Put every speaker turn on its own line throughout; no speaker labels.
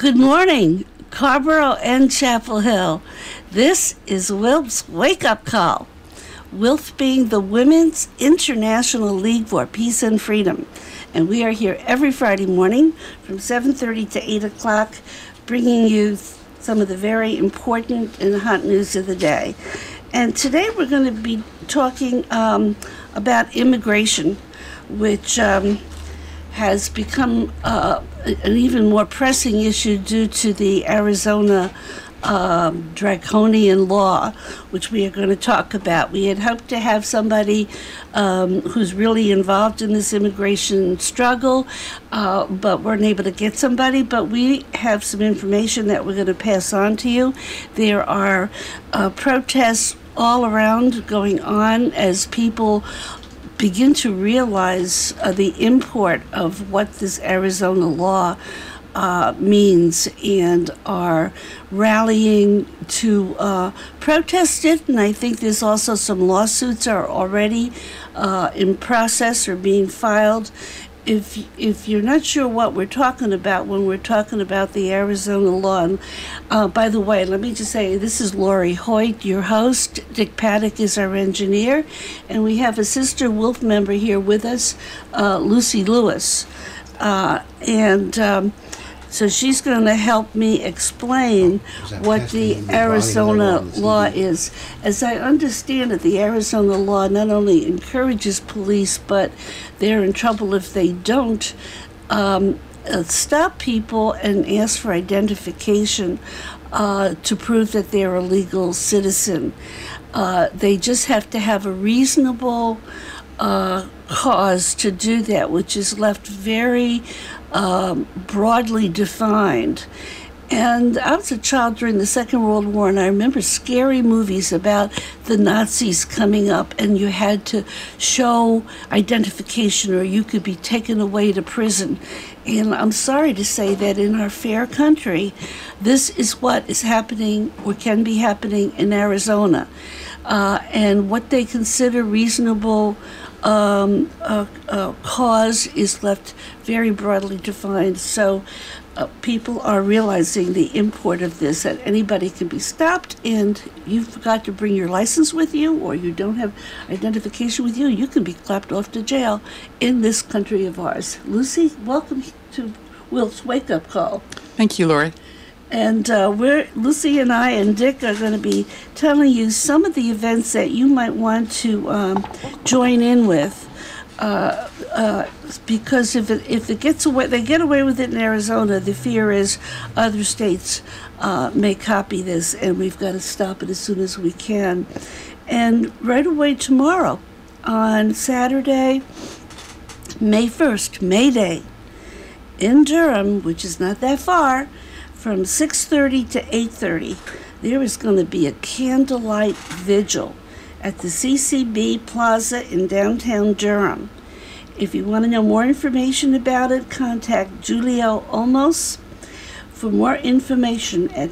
Good morning, Carborough and Chapel Hill. This is WILP's Wake Up Call. WILP being the Women's International League for Peace and Freedom. And we are here every Friday morning from 7:30 to 8 o'clock, bringing you some of the very important and hot news of the day. And today we're going to be talking about immigration, which has become an even more pressing issue due to the Arizona draconian law, which we are going to talk about. We had hoped to have somebody who's really involved in this immigration struggle, but weren't able to get somebody. But we have some information that we're going to pass on to you. There are protests all around going on as people begin to realize the import of what this Arizona law means and are rallying to protest it. And I think there's also some lawsuits are already in process or being filed. If you're not sure what we're talking about when we're talking about the Arizona law, and by the way, let me just say, this is Lori Hoyt, your host. Dick Paddock is our engineer, and we have a sister WILP member here with us, Lucy Lewis. So she's going to help me explain what the Arizona law is. As I understand it, the Arizona law not only encourages police, but they're in trouble if they don't stop people and ask for identification to prove that they're a legal citizen. They just have to have a reasonable cause to do that, which is left very broadly defined. And I was a child during the Second World War, and I remember scary movies about the Nazis coming up, and you had to show identification or you could be taken away to prison. And I'm sorry to say that in our fair country, this is what is happening or can be happening in Arizona. And what they consider reasonable cause is left very broadly defined. So people are realizing the import of this, that anybody can be stopped, and you forgot to bring your license with you or you don't have identification with you, you can be clapped off to jail in this country of ours. Lucy, welcome to WILP's Wake Up Call.
Thank you, Lori.
And Lucy and I and Dick are going to be telling you some of the events that you might want to join in with, because if it gets away, they get away with it in Arizona. The fear is other states may copy this, and we've got to stop it as soon as we can. And right away tomorrow, on Saturday, May 1st, May Day, in Durham, which is not that far, from 6:30 to 8:30, there is going to be a candlelight vigil at the CCB Plaza in downtown Durham. If you want to know more information about it, contact Julio Olmos for more information at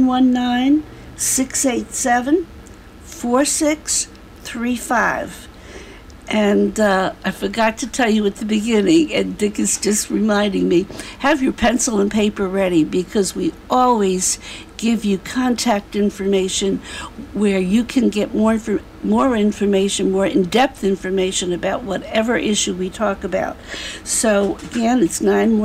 919-687-4635. And I forgot to tell you at the beginning, and Dick is just reminding me, have your pencil and paper ready, because we always give you contact information where you can get more information, more in-depth information about whatever issue we talk about. So again, it's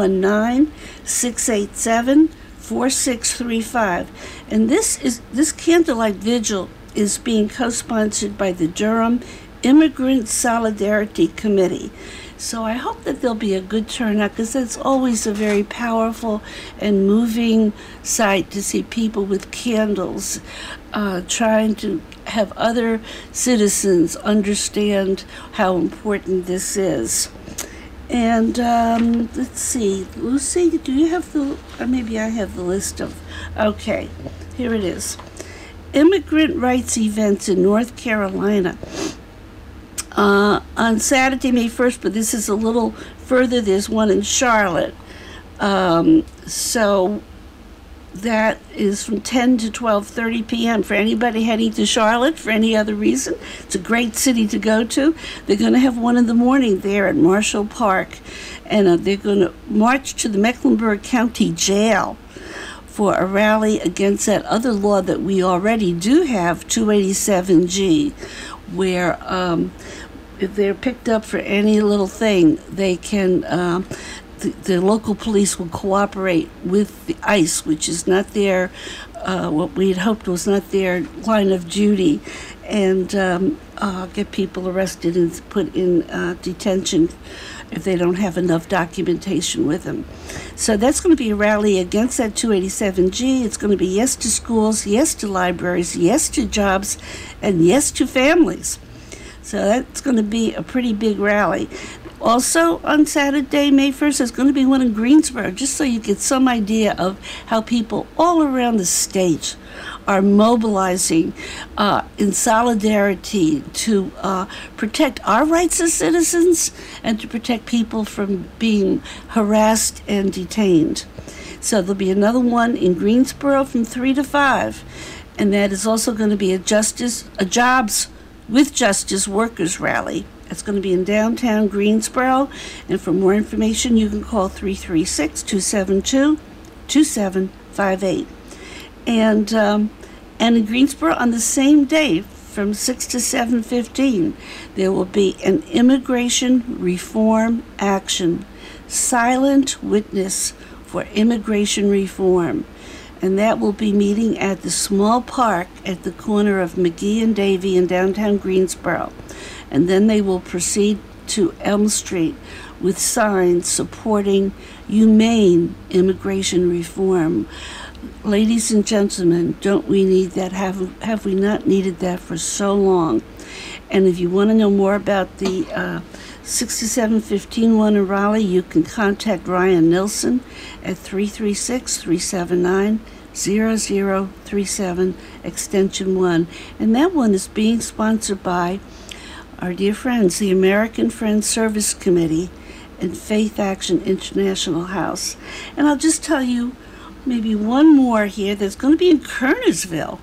919-687-4635. And this candlelight vigil is being co-sponsored by the Durham Immigrant Solidarity Committee. So I hope that there'll be a good turnout, because it's always a very powerful and moving sight to see people with candles trying to have other citizens understand how important this is. And let's see, Lucy, do you have maybe I have the list of, okay, here it is. Immigrant rights events in North Carolina. On Saturday, May 1st, but this is a little further, there's one in Charlotte. So that is from 10 to 12:30 p.m. for anybody heading to Charlotte for any other reason. It's a great city to go to. They're going to have one in the morning there at Marshall Park, and they're going to march to the Mecklenburg County Jail for a rally against that other law that we already do have, 287G, where if they're picked up for any little thing, they can, the local police will cooperate with the ICE, which is not their, what we had hoped was not their line of duty, and get people arrested and put in detention if they don't have enough documentation with them. So that's going to be a rally against that 287G. It's going to be yes to schools, yes to libraries, yes to jobs, and yes to families. So that's going to be a pretty big rally. Also, on Saturday, May 1st, there's going to be one in Greensboro, just so you get some idea of how people all around the state are mobilizing in solidarity to protect our rights as citizens and to protect people from being harassed and detained. So there'll be another one in Greensboro from 3 to 5, and that is also going to be a Jobs with Justice Workers Rally. It's going to be in downtown Greensboro, and for more information, you can call 336-272-2758. And in Greensboro, on the same day, from 6 to 7:15, there will be an immigration reform action, silent witness for immigration reform. And that will be meeting at the small park at the corner of McGee and Davie in downtown Greensboro. And then they will proceed to Elm Street with signs supporting humane immigration reform. Ladies and gentlemen, don't we need that? Have we not needed that for so long? And if you want to know more about the 6 to 7:15 one in Raleigh, you can contact Ryan Nilsson at 336-379-0037, extension 1. And that one is being sponsored by our dear friends, the American Friends Service Committee and Faith Action International House. And I'll just tell you maybe one more here. There's going to be in Kernersville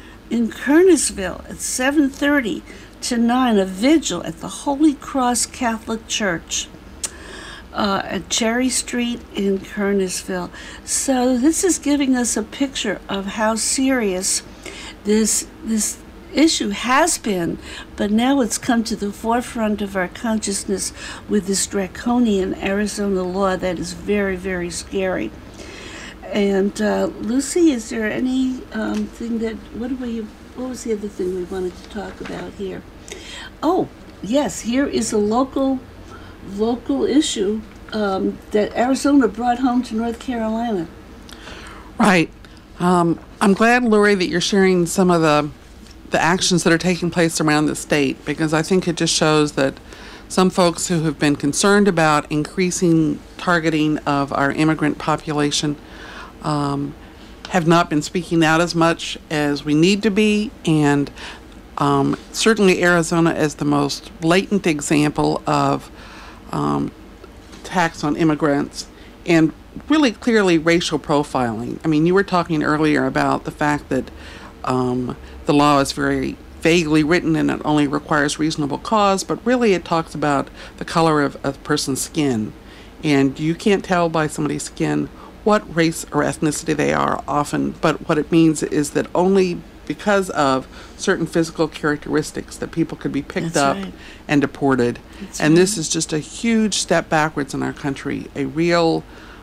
at 7:30 to 9, a vigil at the Holy Cross Catholic Church at Cherry Street in Kernersville. So this is giving us a picture of how serious this issue has been, but now it's come to the forefront of our consciousness with this draconian Arizona law that is very, very scary. And Lucy, is there any thing that, what was the other thing we wanted to talk about here? Oh, yes, here is a local issue that Arizona brought home to North Carolina.
Right. I'm glad, Lori, that you're sharing some of the actions that are taking place around the state, because I think it just shows that some folks who have been concerned about increasing targeting of our immigrant population have not been speaking out as much as we need to be, and certainly Arizona is the most blatant example of attacks on immigrants and really clearly racial profiling. I mean, you were talking earlier about the fact that the law is very vaguely written and it only requires reasonable cause, but really it talks about the color of a person's skin. And you can't tell by somebody's skin what race or ethnicity they are often, but what it means is that only because of certain physical characteristics that people could be picked up and deported. And this is just a huge step backwards in our country, a real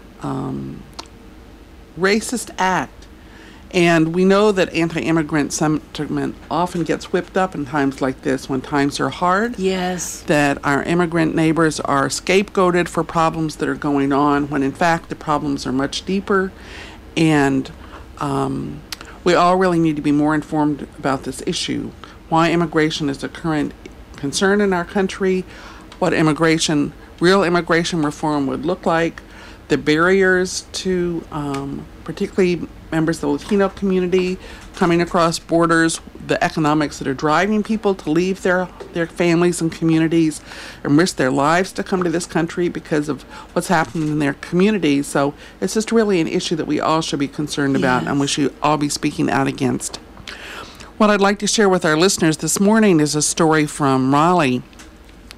racist act. And we know that anti-immigrant sentiment often gets whipped up in times like this when times are hard.
Yes. That
our immigrant neighbors are scapegoated for problems that are going on when in fact the problems are much deeper. And we all really need to be more informed about this issue, why immigration is a current concern in our country, what real immigration reform would look like, the barriers to particularly members of the Latino community coming across borders, the economics that are driving people to leave their families and communities and risk their lives to come to this country because of what's happening in their communities. So it's just really an issue that we all should be concerned about and we should all be speaking out against. What I'd like to share with our listeners this morning is a story from Raleigh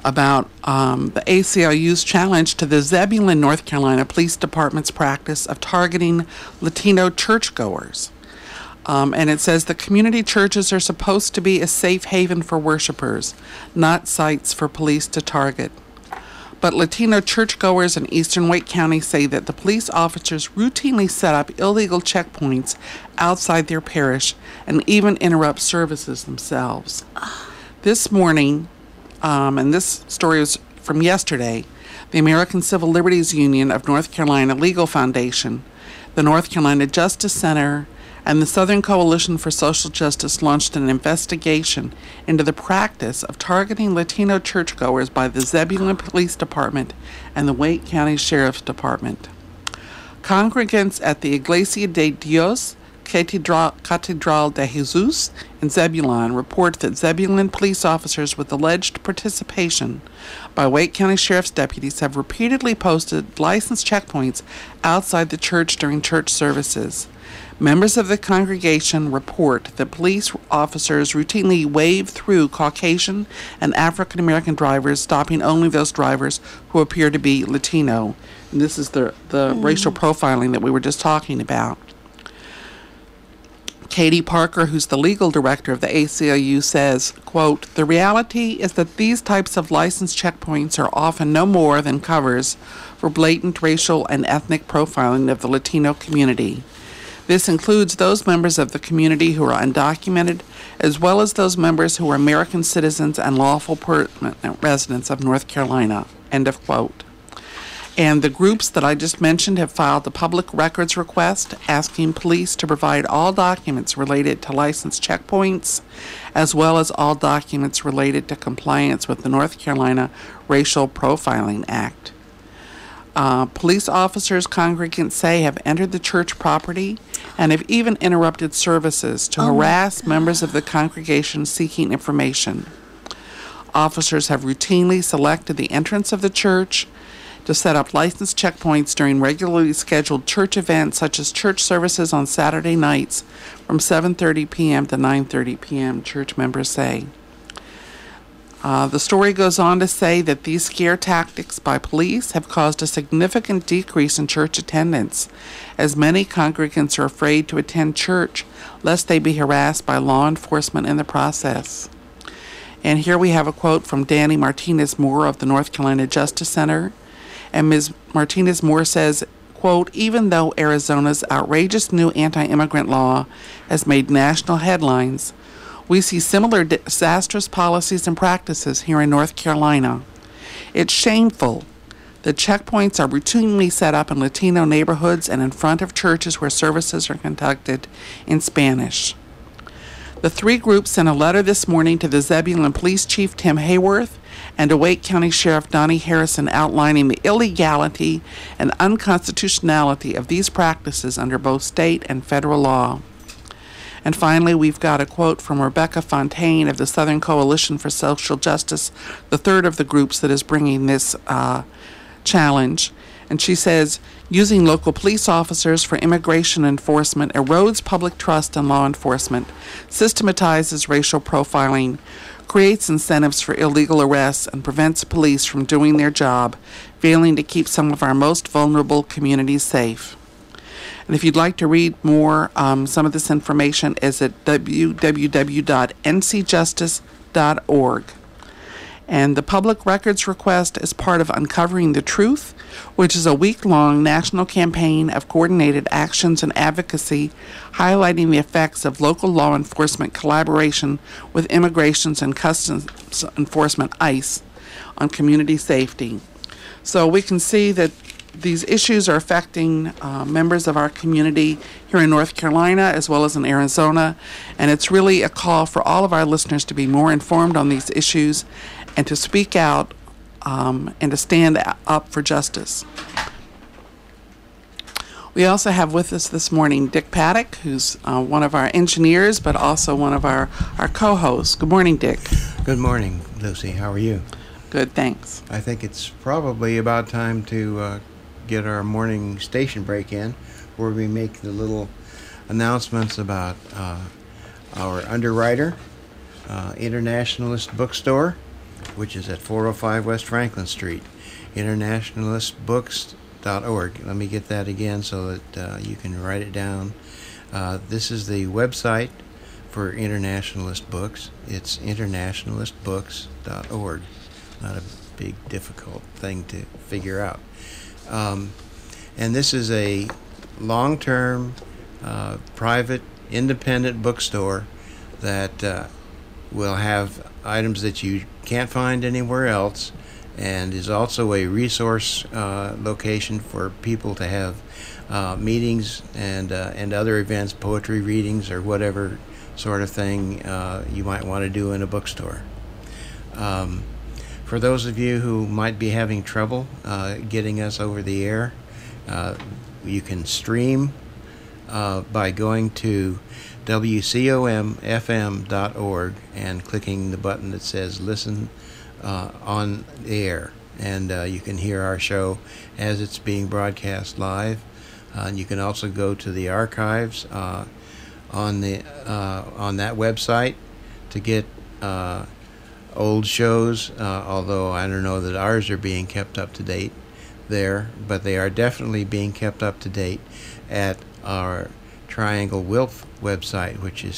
about the ACLU's challenge to the Zebulon, North Carolina Police Department's practice of targeting Latino churchgoers. And it says the community churches are supposed to be a safe haven for worshipers, not sites for police to target. But Latino churchgoers in eastern Wake County say that the police officers routinely set up illegal checkpoints outside their parish and even interrupt services themselves. This morning, and this story is from yesterday, the American Civil Liberties Union of North Carolina Legal Foundation, the North Carolina Justice Center, and the Southern Coalition for Social Justice launched an investigation into the practice of targeting Latino churchgoers by the Zebulon Police Department and the Wake County Sheriff's Department. Congregants at the Iglesia de Dios Catedral de Jesus in Zebulon report that Zebulon police officers with alleged participation by Wake County Sheriff's deputies have repeatedly posted licensed checkpoints outside the church during church services. Members of the congregation report that police officers routinely wave through Caucasian and African American drivers, stopping only those drivers who appear to be Latino. And this is the racial profiling that we were just talking about. Katie Parker, who's the legal director of the ACLU, says, quote, "The reality is that these types of licensed checkpoints are often no more than covers for blatant racial and ethnic profiling of the Latino community. This includes those members of the community who are undocumented, as well as those members who are American citizens and lawful permanent residents of North Carolina," end of quote. And the groups that I just mentioned have filed a public records request asking police to provide all documents related to licensed checkpoints, as well as all documents related to compliance with the North Carolina Racial Profiling Act. Police officers, congregants say, have entered the church property and have even interrupted services to harass members of the congregation seeking information. Officers have routinely selected the entrance of the church to set up licensed checkpoints during regularly scheduled church events such as church services on Saturday nights from 7:30 p.m. to 9:30 p.m., church members say. The story goes on to say that these scare tactics by police have caused a significant decrease in church attendance, as many congregants are afraid to attend church lest they be harassed by law enforcement in the process. And here we have a quote from Danny Martinez-Moore of the North Carolina Justice Center. And Ms. Martinez-Moore says, quote, "Even though Arizona's outrageous new anti-immigrant law has made national headlines, we see similar disastrous policies and practices here in North Carolina. It's shameful that checkpoints are routinely set up in Latino neighborhoods and in front of churches where services are conducted in Spanish." The three groups sent a letter this morning to the Zebulon Police Chief Tim Hayworth and to Wake County Sheriff Donnie Harrison outlining the illegality and unconstitutionality of these practices under both state and federal law. And finally, we've got a quote from Rebecca Fontaine of the Southern Coalition for Social Justice, the third of the groups that is bringing this challenge. And she says, "Using local police officers for immigration enforcement erodes public trust in law enforcement, systematizes racial profiling, creates incentives for illegal arrests, and prevents police from doing their job, failing to keep some of our most vulnerable communities safe." And if you'd like to read more, some of this information is at www.ncjustice.org. And the public records request is part of Uncovering the Truth, which is a week-long national campaign of coordinated actions and advocacy highlighting the effects of local law enforcement collaboration with Immigration and Customs Enforcement, ICE, on community safety. So we can see that these issues are affecting members of our community here in North Carolina as well as in Arizona, and it's really a call for all of our listeners to be more informed on these issues and to speak out and to stand up for justice. We also have with us this morning Dick Paddock, who's one of our engineers, but also one of our co-hosts. Good morning, Dick.
Good morning, Lucy. How are you?
Good, thanks.
I think it's probably about time to get our morning station break in, where we make the little announcements about our underwriter, Internationalist Bookstore, which is at 405 West Franklin Street, internationalistbooks.org. Let me get that again so that you can write it down. This is the website for Internationalist Books. It's internationalistbooks.org. Not a big, difficult thing to figure out. And this is a long-term, private, independent bookstore that will have items that you can't find anywhere else, and is also a resource location for people to have meetings and other events, poetry readings, or whatever sort of thing you might want to do in a bookstore. For those of you who might be having trouble getting us over the air, you can stream by going to WCOMFM.org and clicking the button that says listen on the air, and you can hear our show as it's being broadcast live. And you can also go to the archives on that website to get old shows, although I don't know that ours are being kept up to date there, but they are definitely being kept up to date at our Triangle WILF website, which is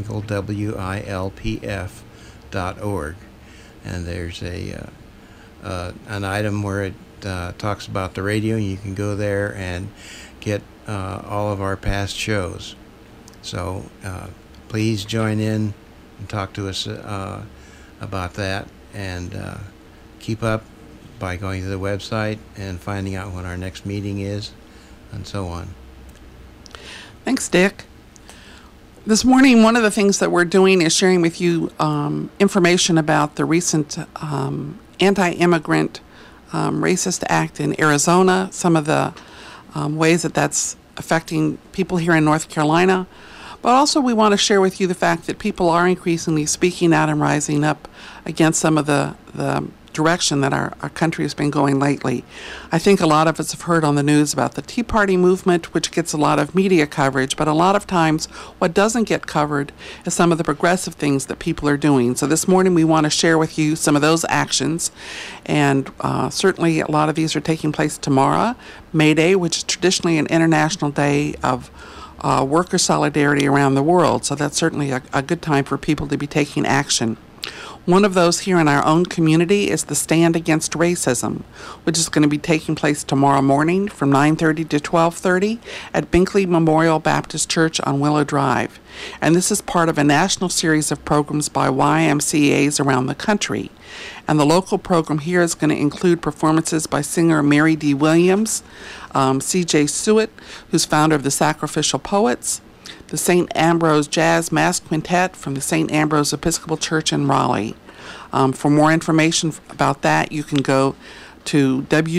trianglewilpf.org. And there's an item where it talks about the radio, and you can go there and get all of our past shows. So please join in and talk to us about that, and keep up by going to the website and finding out when our next meeting is, and so on.
Thanks, Dick. This morning, one of the things that we're doing is sharing with you information about the recent anti-immigrant racist act in Arizona, some of the ways that that's affecting people here in North Carolina. But also we want to share with you the fact that people are increasingly speaking out and rising up against some of the direction that our country has been going lately. I think a lot of us have heard on the news about the Tea Party movement, which gets a lot of media coverage, but a lot of times what doesn't get covered is some of the progressive things that people are doing. So this morning we want to share with you some of those actions, and certainly a lot of these are taking place tomorrow, May Day, which is traditionally an international day of worker solidarity around the world. So that's certainly a good time for people to be taking action. One of those here in our own community is the Stand Against Racism, which is going to be taking place tomorrow morning from 9:30 to 12:30 at Binkley Memorial Baptist Church on Willow Drive. And this is part of a national series of programs by YMCAs around the country. And the local program here is going to include performances by singer Mary D. Williams, C.J. Suet, who's founder of the Sacrificial Poets, the St. Ambrose Jazz Mass Quintet from the St. Ambrose Episcopal Church in Raleigh. For more information about that, you can go to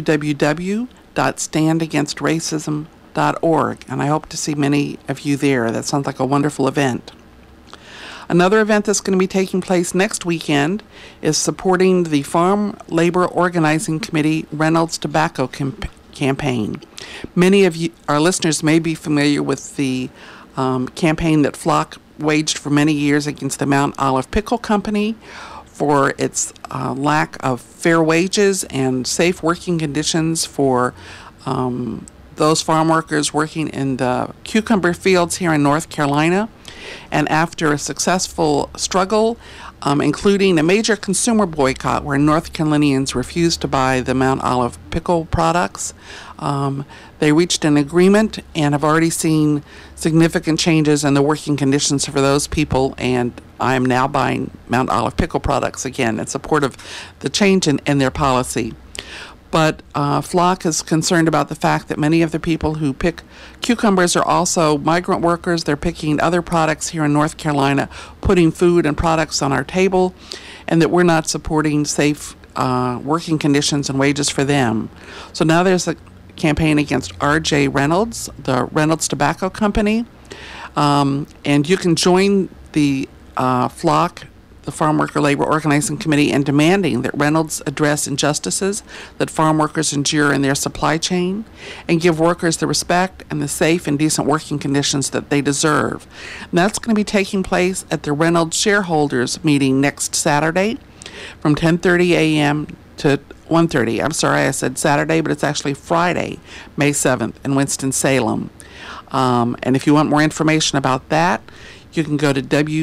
www.standagainstracism.org, and I hope to see many of you there. That sounds like a wonderful event. Another event that's going to be taking place next weekend is supporting the Farm Labor Organizing Committee Reynolds Tobacco campaign. Many of you, our listeners, may be familiar with the campaign that Flock waged for many years against the Mount Olive Pickle Company for its lack of fair wages and safe working conditions for those farm workers working in the cucumber fields here in North Carolina. And after a successful struggle, including a major consumer boycott where North Carolinians refused to buy the Mount Olive pickle products, they reached an agreement and have already seen significant changes in the working conditions for those people, and I am now buying Mount Olive pickle products again in support of the change in their policy. But Flock is concerned about the fact that many of the people who pick cucumbers are also migrant workers. They're picking other products here in North Carolina, putting food and products on our table, and that we're not supporting safe working conditions and wages for them. So now there's a campaign against R.J. Reynolds, the Reynolds Tobacco Company, and you can join the Flock, the Farm Worker Labor Organizing Committee, in demanding that Reynolds address injustices that farm workers endure in their supply chain and give workers the respect and the safe and decent working conditions that they deserve. And that's going to be taking place at the Reynolds shareholders meeting next Saturday. from 10:30 a.m. to 1:30. I'm sorry, I said Saturday, but it's actually Friday, May 7th in Winston-Salem. And if you want more information about that, you can go to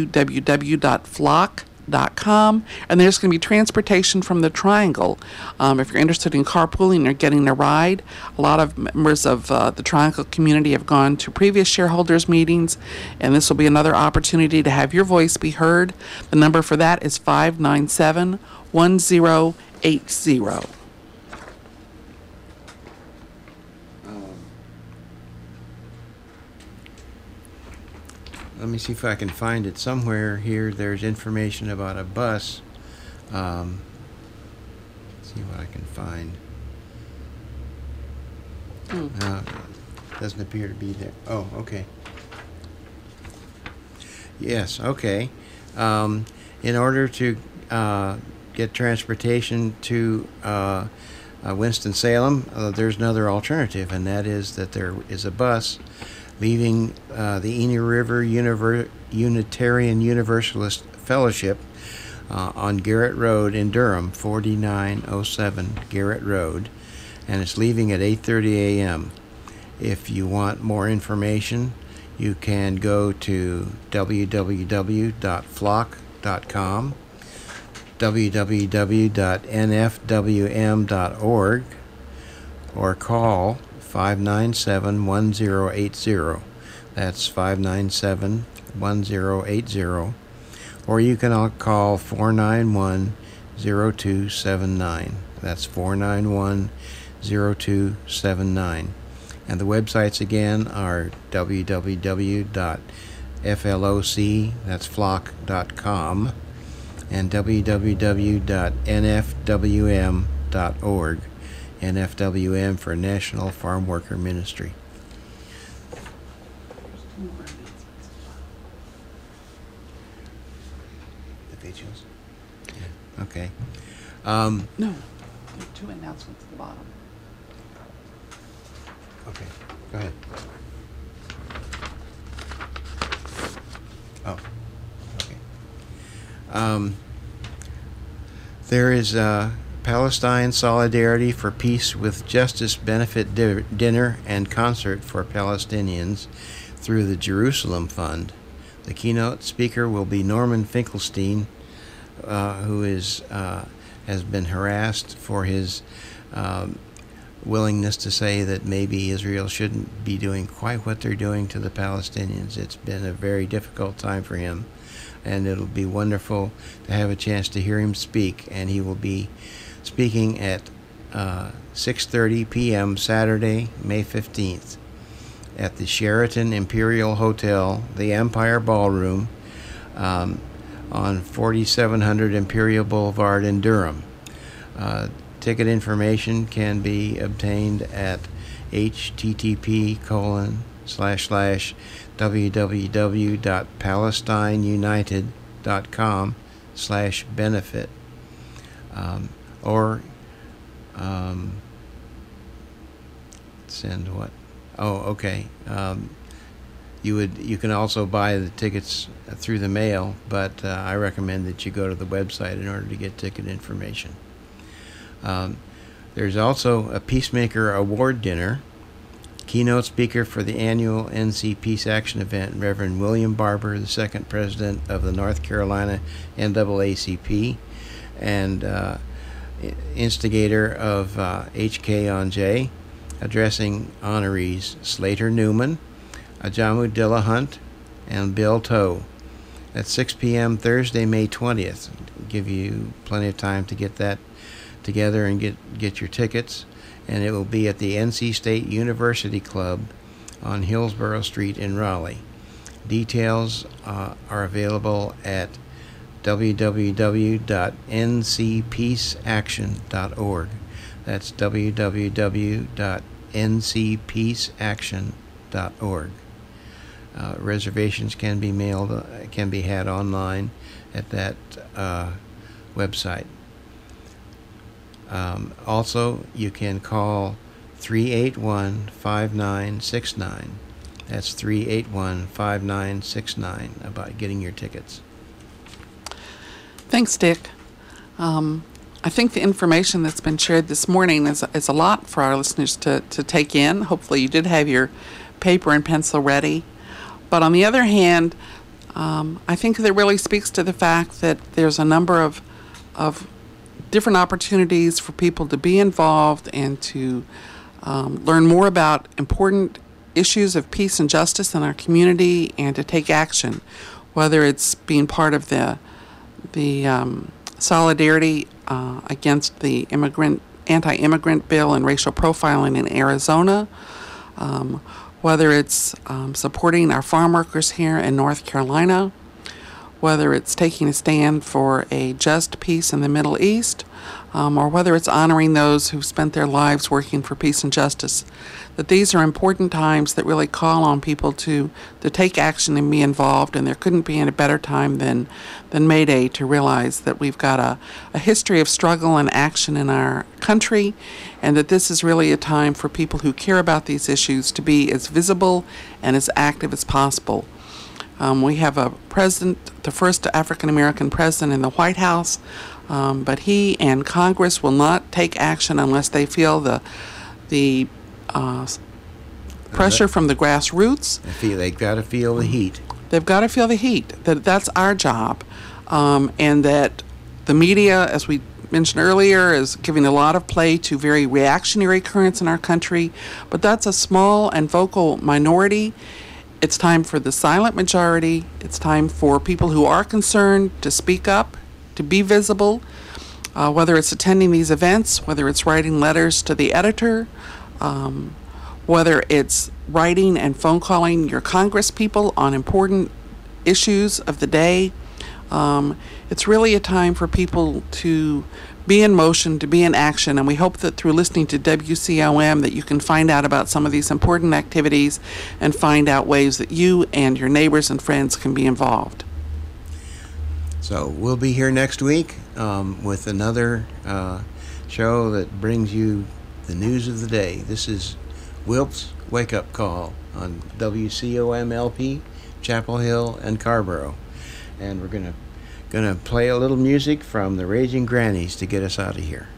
www.flock.com, and there's going to be transportation from the Triangle. If you're interested in carpooling or getting a ride, a lot of members of the Triangle community have gone to previous shareholders meetings, and this will be another opportunity to have your voice be heard. The number for that is 597-1080.
Let me see if I can find it somewhere here. There's information about a bus. Let's see what I can find. Doesn't appear to be there. Oh, okay. Yes, okay. In order to get transportation to Winston-Salem, there's another alternative, and that is that there is a bus leaving the Eni River Unitarian Universalist Fellowship on Garrett Road in Durham, 4907 Garrett Road, and it's leaving at 8:30 a.m. If you want more information, you can go to www.flock.com, www.nfwm.org, or call 597-1080. That's 597-1080. Or you can call 491-0279. That's 491-0279. And the websites again are www.floc, that's flock.com, and www.nfwm.org. NFWM for National Farm Worker Ministry. The videos? Yeah. Okay.
No, there are two announcements at the bottom.
Okay, go ahead. Oh, okay. There is Palestine Solidarity for Peace with Justice benefit dinner and concert for Palestinians through the Jerusalem Fund. The keynote speaker will be Norman Finkelstein, who has been harassed for his willingness to say that maybe Israel shouldn't be doing quite what they're doing to the Palestinians. It's been a very difficult time for him, and it'll be wonderful to have a chance to hear him speak, and he will be speaking at 6:30 p.m. Saturday, May 15th at the Sheraton Imperial Hotel, the Empire Ballroom, on 4700 Imperial Boulevard in Durham. Ticket information can be obtained at http://www.palestineunited.com/benefit. Or send what? Oh, okay. You can also buy the tickets through the mail, but I recommend that you go to the website in order to get ticket information. There's also a Peacemaker Award dinner. Keynote speaker for the annual NC Peace Action event, Reverend William Barber, the second president of the North Carolina NAACP, and instigator of HK on J, addressing honorees Slater Newman, Ajamu Dillahunt, and Bill Toe. At 6 p.m. Thursday, May 20th. Give you plenty of time to get that together and get your tickets. And it will be at the NC State University Club on Hillsborough Street in Raleigh. Details are available at www.ncpeaceaction.org. That's www.ncpeaceaction.org. Reservations can be had online at that website. Also, you can call 381-5969. That's 381-5969 about getting your tickets.
Thanks, Dick. I think the information that's been shared this morning is a lot for our listeners to take in. Hopefully you did have your paper and pencil ready. But on the other hand, I think that really speaks to the fact that there's a number of different opportunities for people to be involved and to learn more about important issues of peace and justice in our community and to take action, whether it's being part of the solidarity against the anti-immigrant bill and racial profiling in Arizona, whether it's supporting our farm workers here in North Carolina, whether it's taking a stand for a just peace in the Middle East, or whether it's honoring those who've spent their lives working for peace and justice, that these are important times that really call on people to take action and be involved, and there couldn't be a better time than May Day to realize that we've got a history of struggle and action in our country, and that this is really a time for people who care about these issues to be as visible and as active as possible. We have a president, the first African-American president in the White House, but he and Congress will not take action unless they feel the pressure from the grassroots.
They've got to feel the heat.
They've got to feel the heat. That's our job, and that the media, as we mentioned earlier, is giving a lot of play to very reactionary currents in our country, but that's a small and vocal minority. It's time for the silent majority. It's time for people who are concerned to speak up, to be visible, whether it's attending these events, whether it's writing letters to the editor, whether it's writing and phone calling your Congress people on important issues of the day. It's really a time for people to be in motion, to be in action, and we hope that through listening to WCOM that you can find out about some of these important activities and find out ways that you and your neighbors and friends can be involved.
So we'll be here next week with another show that brings you the news of the day. This is Wilp's Wake Up Call on WCOM LP, Chapel Hill and Carborough. And we're gonna play a little music from the Raging Grannies to get us out of here.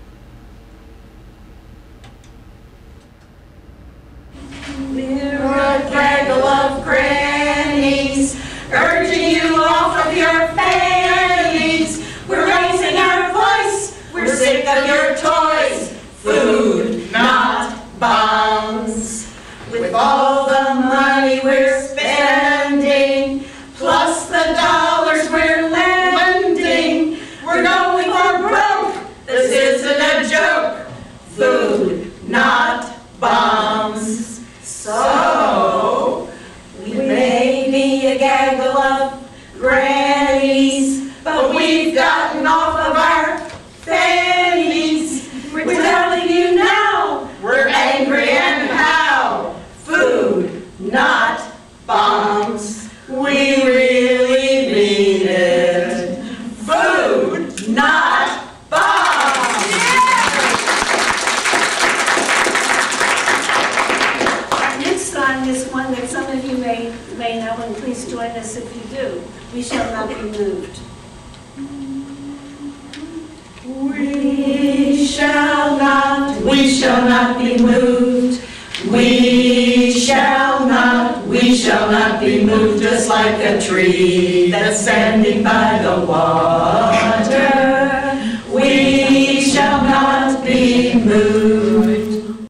We're a gaggle of grannies, urging you off of your fannies. We're raising our voice, we're sick of your toys. Food, not bombs. With all the money we're spending, plus the dollars we're lending, we're going for broke. This isn't a joke. Food, not bombs. So, we may be a gaggle of grannies, but we've gotten off of our fannies. We're telling you now, we're angry and how. Food, not bombs. We really mean it. Food, not bombs.
Our next song is one that some of you may know, and please join us if you do. We shall not be moved.
We shall not be moved. We shall not be moved, just like a tree that's standing by the wall.